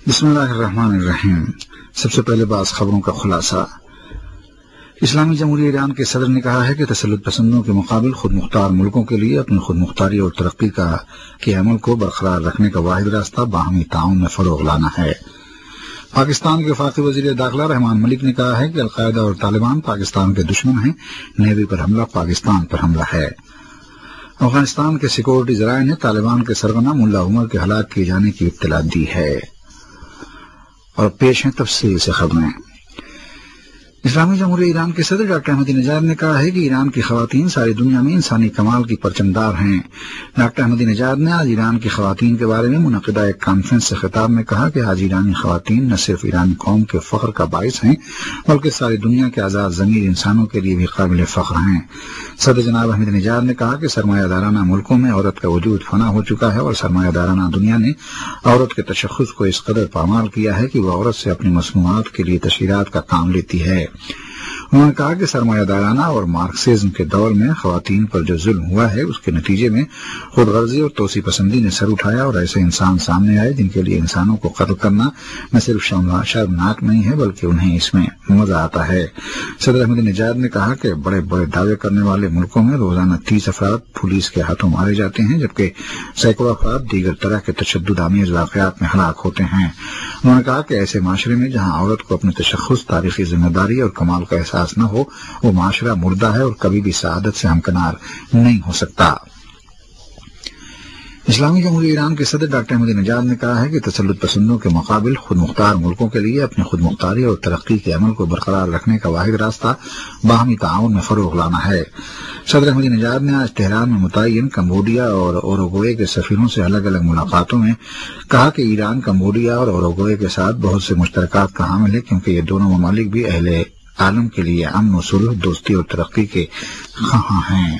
بسم اللہ الرحمن الرحیم۔ سب سے پہلے بعض خبروں کا خلاصہ۔ اسلامی جمہوریہ ایران کے صدر نے کہا ہے کہ تسلط پسندوں کے مقابل خود مختار ملکوں کے لیے اپنی خود مختاری اور ترقی کے عمل کو برقرار رکھنے کا واحد راستہ باہمی تعاون میں فروغ لانا ہے۔ پاکستان کے وفاقی وزیر داخلہ رحمان ملک نے کہا ہے کہ القاعدہ اور طالبان پاکستان کے دشمن ہیں، نیوی پر حملہ پاکستان پر حملہ ہے۔ افغانستان کے سیکورٹی ذرائع نے طالبان کے سرغنہ ملا عمر کے ہلاک کیے جانے کی اطلاع دی ہے۔ اور پیش ہیں تفصیل سے خبریں۔ اسلامی جمہوریہ ایران کے صدر ڈاکٹر احمدی نژاد نے کہا ہے کہ ایران کی خواتین ساری دنیا میں انسانی کمال کی پرچمدار ہیں۔ ڈاکٹر احمدی نژاد نے آج ایران کی خواتین کے بارے میں منعقدہ ایک کانفرنس سے خطاب میں کہا کہ آج ایرانی خواتین نہ صرف ایرانی قوم کے فخر کا باعث ہیں بلکہ ساری دنیا کے آزاد ضمیر انسانوں کے لیے بھی قابل فخر ہیں۔ صدر جناب احمدی نژاد نے کہا کہ سرمایہ دارانہ ملکوں میں عورت کا وجود فنا ہو چکا ہے اور سرمایہ دارانہ دنیا نے عورت کے تشخص کو اس قدر پامال کیا ہے کہ وہ عورت سے اپنی مصنوعات کے لیے تشہیرات کا کام لیتی ہے۔ انہوں نے کہا کہ سرمایہ دارانہ اور مارکسزم کے دور میں خواتین پر جو ظلم ہوا ہے اس کے نتیجے میں خود غرضی اور توسیع پسندی نے سر اٹھایا اور ایسے انسان سامنے آئے جن کے لیے انسانوں کو قتل کرنا نہ صرف شرمناک نہیں ہے بلکہ انہیں اس میں مزہ آتا ہے۔ صدر احمدی نژاد نے کہا کہ بڑے بڑے دعوے کرنے والے ملکوں میں روزانہ 30 افراد پولیس کے ہاتھوں مارے جاتے ہیں جبکہ سینکڑوں افراد دیگر طرح کے تشدد آمیز واقعات میں ہلاک ہوتے ہیں۔ انہوں نے کہا کہ ایسے معاشرے میں جہاں عورت کو اپنے تشخص، تاریخی ذمہ داری اور کمال کا احساس نہ ہو وہ معاشرہ مردہ ہے اور کبھی بھی سعادت سے ہمکنار نہیں ہو سکتا۔ اسلامی جمہوریہ ایران کے صدر ڈاکٹر احمدی نژاد نے کہا ہے کہ تسلط پسندوں کے مقابل خود مختار ملکوں کے لیے اپنی خود مختاری اور ترقی کے عمل کو برقرار رکھنے کا واحد راستہ باہمی تعاون میں فروغ لانا ہے۔ صدر احمدی نژاد نے آج تہران میں متعین کمبوڈیا اور اوروگوئے کے سفیروں سے الگ الگ ملاقاتوں میں کہا کہ ایران کمبوڈیا اور اوروگوئے کے ساتھ بہت سے مشترکات کا حامل ہے کیونکہ یہ دونوں ممالک بھی اہل عالم کے لیے امن و صلح، دوستی اور ترقی کے خواہاں ہیں۔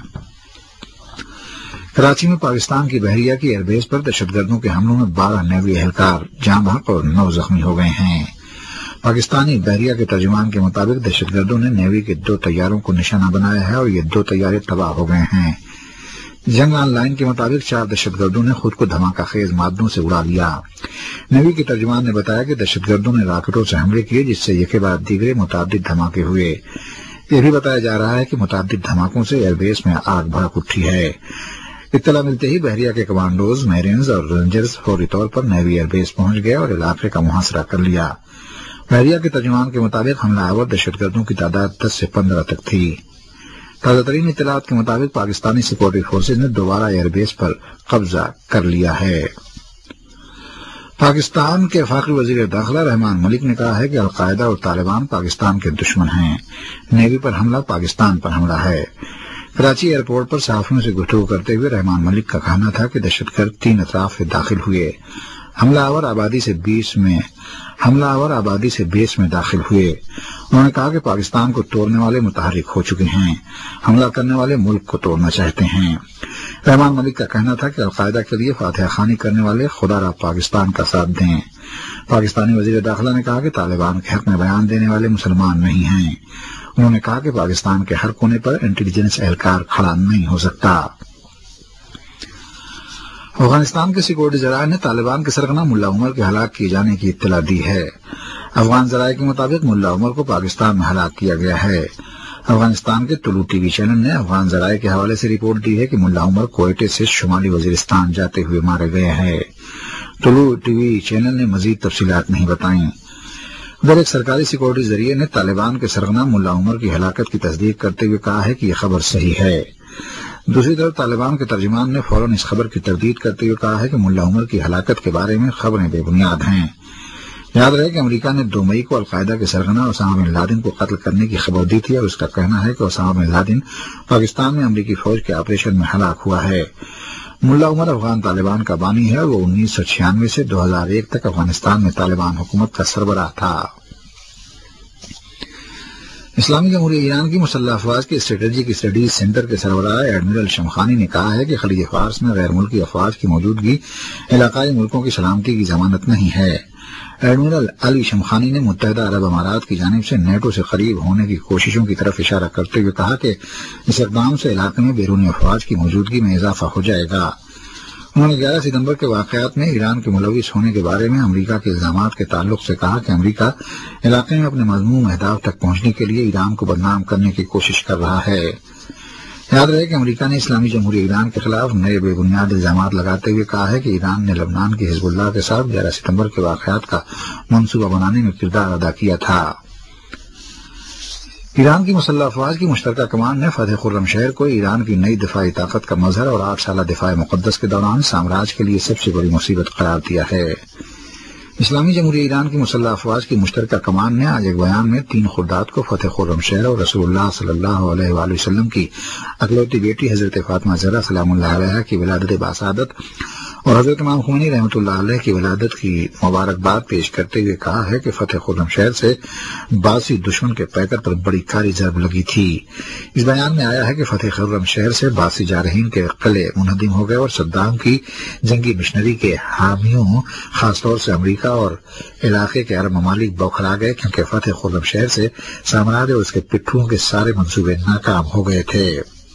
کراچی میں پاکستان کی بحریہ کی ایئر بیس پر دہشت گردوں کے حملوں میں 12 نیوی اہلکار جاں بحق اور 9 زخمی ہو گئے ہیں۔ پاکستانی بحریہ کے ترجمان کے مطابق دہشت گردوں نے نیوی کے 2 طیاروں کو نشانہ بنایا ہے اور یہ 2 طیارے تباہ ہو گئے ہیں۔ جنگ آن لائن کے مطابق 4 دہشت گردوں نے خود کو دھماکہ خیز مادوں سے اڑا لیا۔ نیوی کے ترجمان نے بتایا کہ دہشت گردوں نے راکٹوں سے حملے کیے جس سے یکے بعد دیگرے متعدد دھماکے ہوئے۔ یہ بھی بتایا جا رہا ہے کہ متعدد دھماکوں سے ایئر بیس میں آگ بھڑک اٹھی ہے۔ اطلاع ملتے ہی بحریہ کے کمانڈوز، میرینز اور رینجرز فوری طور پر نیوی ایئر بیس پہنچ گئے اور علاقے کا محاصرہ کر لیا۔ بحریہ کے ترجمان کے مطابق حملہ آور دہشت گردوں کی تعداد 10 سے 15 تک تھی۔ تازہ ترین اطلاعات کے مطابق پاکستانی سیکورٹی فورسز نے دوبارہ ایئر بیس پر قبضہ کر لیا ہے۔ پاکستان کے وفاقی وزیر داخلہ رحمان ملک نے کہا ہے کہ القاعدہ اور طالبان پاکستان کے دشمن ہیں، نیوی پر حملہ پاکستان پر حملہ ہے۔ کراچی ایئرپورٹ پر صحافیوں سے گفتگو کرتے ہوئے رحمان ملک کا کہنا تھا کہ دہشت گرد 3 اطراف سے داخل ہوئے، حملہ آور آبادی سے 20 میں داخل ہوئے۔ انہوں نے کہا کہ پاکستان کو توڑنے والے متحرک ہو چکے ہیں، حملہ کرنے والے ملک کو توڑنا چاہتے ہیں۔ رحمان ملک کا کہنا تھا کہ القاعدہ کے لیے فاتحہ خوانی کرنے والے خدا را پاکستان کا ساتھ دیں۔ پاکستانی وزیر داخلہ نے کہا کہ طالبان کے حق میں بیان دینے والے مسلمان نہیں ہیں۔ انہوں نے کہا کہ پاکستان کے ہر کونے پر انٹیلیجنس اہلکار کھڑا نہیں ہو سکتا۔ افغانستان کے سیکورٹی ذرائع نے طالبان کے سرغنہ ملا عمر کے ہلاک کیے جانے کی اطلاع دی ہے۔ افغان ذرائع کے مطابق ملا عمر کو پاکستان میں ہلاک کیا گیا ہے۔ افغانستان کے طلوع ٹی وی چینل نے افغان ذرائع کے حوالے سے رپورٹ دی ہے کہ ملا عمر کوئٹے سے شمالی وزیرستان جاتے ہوئے مارے گئے ہیں۔ طلوع ٹی وی چینل نے مزید تفصیلات نہیں بتائیں۔ ادھر ایک سرکاری سیکورٹی ذریعے نے طالبان کے سرغنہ ملا عمر کی ہلاکت کی تصدیق کرتے ہوئے کہا ہے کہ یہ خبر صحیح ہے۔ دوسری طرف طالبان کے ترجمان نے فوراً اس خبر کی تردید کرتے ہوئے کہا ہے کہ ملا عمر کی ہلاکت کے بارے میں خبریں بے بنیاد ہیں۔ یاد رہے کہ امریکہ نے 2 مئی کو القاعدہ کے سرغنہ اسامہ بن لادن کو قتل کرنے کی خبر دی تھی اور اس کا کہنا ہے کہ اسامہ بن لادن پاکستان میں امریکی فوج کے آپریشن میں ہلاک ہوا ہے۔ ملا عمر افغان طالبان کا بانی ہے اور وہ 1996 سے 2001 تک افغانستان میں طالبان حکومت کا سربراہ تھا۔ اسلامی جمہوریہ ایران کی مسلح افواج کے اسٹریٹجک اسٹڈیز سینٹر کے سربراہ ایڈمرل شمخانی نے کہا ہے کہ خلیج فارس میں غیر ملکی افواج کی موجودگی علاقائی ملکوں کی سلامتی کی ضمانت نہیں ہے۔ ایڈمرل علی شمخانی نے متحدہ عرب امارات کی جانب سے نیٹو سے قریب ہونے کی کوششوں کی طرف اشارہ کرتے ہوئے کہا کہ اس اقدام سے علاقے میں بیرونی افواج کی موجودگی میں اضافہ ہو جائے گا۔ انہوں نے 11 ستمبر کے واقعات میں ایران کے ملوث ہونے کے بارے میں امریکہ کے الزامات کے تعلق سے کہا کہ امریکہ علاقے میں اپنے مذموم اہداف تک پہنچنے کے لیے ایران کو بدنام کرنے کی کوشش کر رہا ہے۔ یاد رہے کہ امریکہ نے اسلامی جمہوریہ ایران کے خلاف نئے بے بنیاد الزامات لگاتے ہوئے کہا ہے کہ ایران نے لبنان کی حزب اللہ کے ساتھ 11 ستمبر کے واقعات کا منصوبہ بنانے میں کردار ادا کیا تھا۔ ایران کی مسلح افواج کی مشترکہ کمان نے فتح خرم شہر کو ایران کی نئی دفاعی طاقت کا مظہر اور 8 سالہ دفاع مقدس کے دوران سامراج کے لیے سب سے بڑی مصیبت قرار دیا ہے۔ اسلامی جمہوریہ ایران کی مسلح افواج کی مشترکہ کمان نے آج ایک بیان میں 3 خرداد کو فتح خرم شہر اور رسول اللہ صلی اللہ علیہ وآلہ وسلم کی اکلوتی بیٹی حضرت فاطمہ زہرا سلام اللہ علیہا کی ولادت باسعادت اور حضرت امام خمینی رحمۃ اللہ علیہ کی ولادت کی مبارکباد پیش کرتے ہوئے کہا ہے کہ فتح خرم شہر سے باسی دشمن کے پیکر پر بڑی کاری ضرب لگی تھی۔ اس بیان میں آیا ہے کہ فتح خرم شہر سے باسی جارحین کے قلعے منہدم ہو گئے اور صدام کی جنگی مشنری کے حامیوں خاص طور سے امریکہ اور علاقے کے عرب ممالک بوکھلا گئے، کیونکہ فتح خرم شہر سے سامراج اور اس کے پٹھوں کے سارے منصوبے ناکام ہو گئے تھے۔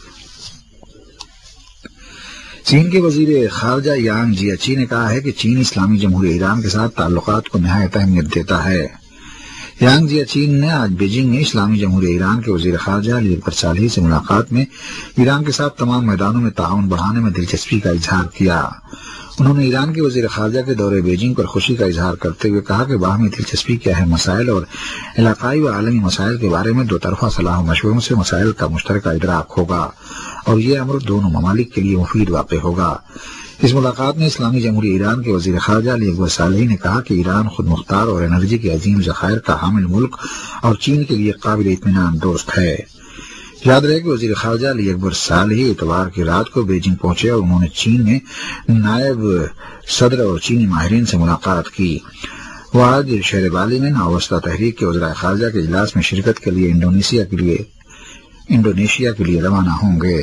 چین کے وزیر خارجہ یانگ جیچی نے کہا ہے کہ چین اسلامی جمہوریہ ایران کے ساتھ تعلقات کو نہایت اہمیت دیتا ہے۔ یانگ جیچی نے آج بیجنگ میں اسلامی جمہوریہ ایران کے وزیر خارجہ علی اکبر صالحی سے ملاقات میں ایران کے ساتھ تمام میدانوں میں تعاون بڑھانے میں دلچسپی کا اظہار کیا۔ انہوں نے ایران کے وزیر خارجہ کے دورے بیجنگ پر خوشی کا اظہار کرتے ہوئے کہا کہ باہمی دلچسپی کے اہم مسائل اور علاقائی و عالمی مسائل کے بارے میں 2 طرفہ صلاح و مشوروں سے مسائل کا مشترکہ ادراک ہوگا اور یہ امر دونوں ممالک کے لیے مفید واقع ہوگا۔ اس ملاقات میں اسلامی جمہوریہ ایران کے وزیر خارجہ علی اکبر صالحی نے کہا کہ ایران خود مختار اور انرجی کے عظیم ذخائر کا حامل ملک اور چین کے لیے قابل اطمینان دوست ہے۔ یاد رہے کہ وزیر خارجہ علی اکبر صالحی اتوار کی رات کو بیجنگ پہنچے اور انہوں نے چین میں نائب صدر اور چینی ماہرین سے ملاقات کی۔ وہ آج شہر بالی میں نوابستہ تحریک کے وزراء خارجہ کے اجلاس میں شرکت کے لیے انڈونیشیا کے لیے روانہ ہوں گے۔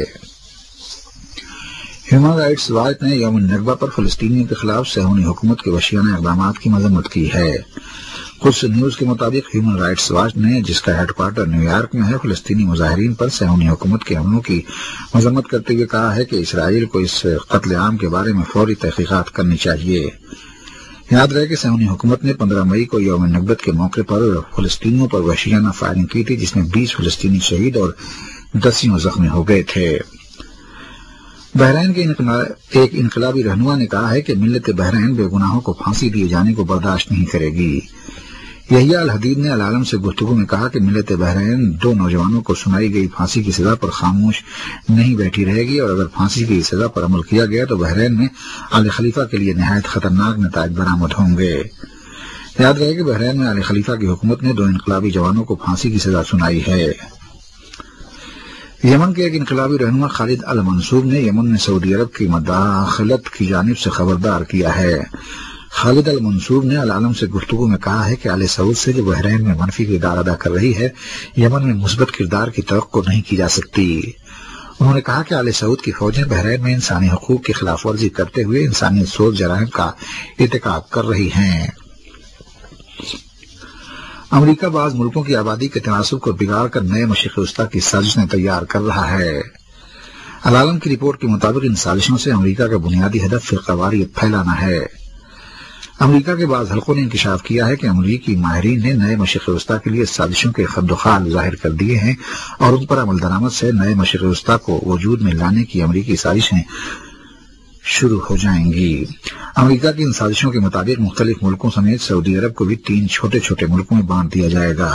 ہیومن رائٹس واچ نے یوم النکبہ پر فلسطینیوں کے خلاف صہیونی حکومت کے وحشیانہ اقدامات کی مذمت کی ہے۔ قدس نیوز کے مطابق ہیومن رائٹس واچ نے، جس کا ہیڈ کوارٹر نیو یارک میں ہے، فلسطینی مظاہرین پر صہیونی حکومت کے حملوں کی مذمت کرتے ہوئے کہا ہے کہ اسرائیل کو اس قتل عام کے بارے میں فوری تحقیقات کرنی چاہیے۔ یاد رہے کہ صہیونی حکومت نے 15 مئی کو یوم نکبت کے موقع پر فلسطینیوں پر وحشیانہ فائرنگ کی تھی، جس میں 20 فلسطینی شہید اور 10 زخمی ہو گئے تھے۔ بحرین کے ایک انقلابی رہنما نے کہا ہے کہ ملت بحرین بے گناہوں کو پھانسی دیے جانے کو برداشت نہیں کرے گی۔ یحییٰ الحدید نے العالم سے گفتگو میں کہا کہ ملت بحرین 2 نوجوانوں کو سنائی گئی پھانسی کی سزا پر خاموش نہیں بیٹھی رہے گی، اور اگر پھانسی کی سزا پر عمل کیا گیا تو بحرین میں آل خلیفہ کے لیے نہایت خطرناک نتائج برآمد ہوں گے۔ یاد رہے کہ بحرین میں آل خلیفہ کی حکومت نے 2 انقلابی جوانوں کو پھانسی کی سزا سنائی ہے۔ یمن کے ایک انقلابی رہنما خالد المنصوب نے یمن میں سعودی عرب کی مداخلت کی جانب سے خبردار کیا ہے۔ خالد المنصوب نے العالم سے گفتگو میں کہا ہے کہ آل سعود سے جو بحرین میں منفی کردار ادا کر رہی ہے، یمن میں مثبت کردار کی توقع نہیں کی جا سکتی۔ انہوں نے کہا کہ آل سعود کی فوجیں بحرین میں انسانی حقوق کی خلاف ورزی کرتے ہوئے انسانیت سوز جرائم کا ارتکاب کر رہی ہیں۔ امریکہ بعض ملکوں کی آبادی کے تناسب کو بگاڑ کر نئے مشرق وسطیٰ کی سازشیں تیار کر رہا ہے۔ العالم کی رپورٹ کے مطابق ان سازشوں سے امریکہ کا بنیادی ہدف فرقہ واریت پھیلانا ہے۔ امریکہ کے بعض حلقوں نے انکشاف کیا ہے کہ امریکی ماہرین نے نئے مشرق وسطیٰ کے لیے سازشوں کے خد و خال ظاہر کر دیے ہیں، اور ان پر عمل درآمد سے نئے مشرق وسطیٰ کو وجود میں لانے کی امریکی سازشیں شروع ہو جائیں گی۔ امریکہ کی ان سازشوں کے مطابق مختلف ملکوں سمیت سعودی عرب کو بھی 3 چھوٹے چھوٹے ملکوں میں بانٹ دیا جائے گا۔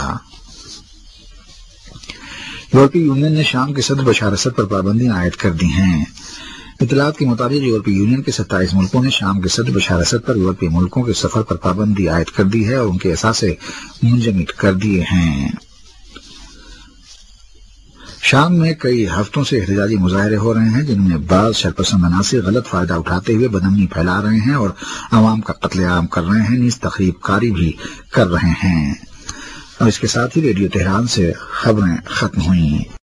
یورپی یونین نے شام کے صدر بشار اسد پر پابندیاں عائد کر دی ہیں۔ اطلاعات کے مطابق یورپی یونین کے 27 ملکوں نے شام کے صدر بشار اسد پر یورپی ملکوں کے سفر پر پابندی عائد کر دی ہے اور ان کے اثاثے منجمد کر دیے ہیں۔ شام میں کئی ہفتوں سے احتجاجی مظاہرے ہو رہے ہیں، جن میں بعض شرپسند عناصر غلط فائدہ اٹھاتے ہوئے بدامنی پھیلا رہے ہیں اور عوام کا قتل عام کر رہے ہیں، نیز تخریب کاری بھی کر رہے ہیں۔ اور اس کے ساتھ ہی ریڈیو تہران سے خبریں ختم ہوئیں۔